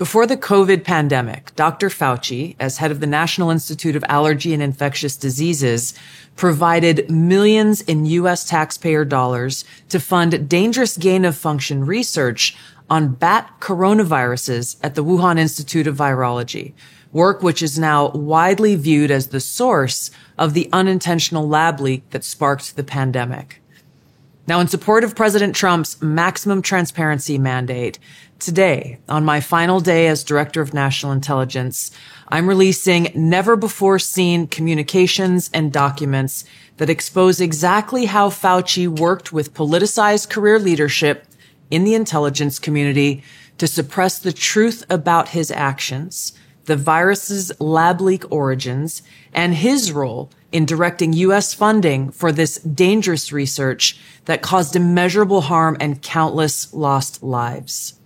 Before the COVID pandemic, Dr. Fauci, as head of the National Institute of Allergy and Infectious Diseases, provided millions in U.S. taxpayer dollars to fund dangerous gain-of-function research on bat coronaviruses at the Wuhan Institute of Virology, work which is now widely viewed as the source of the unintentional lab leak that sparked the pandemic. Now, in support of President Trump's maximum transparency mandate, today, on my final day as Director of National Intelligence, I'm releasing never-before-seen communications and documents that expose exactly how Fauci worked with politicized career leadership in the intelligence community to suppress the truth about his actions, the virus's lab leak origins, and his role in directing U.S. funding for this dangerous research that caused immeasurable harm and countless lost lives.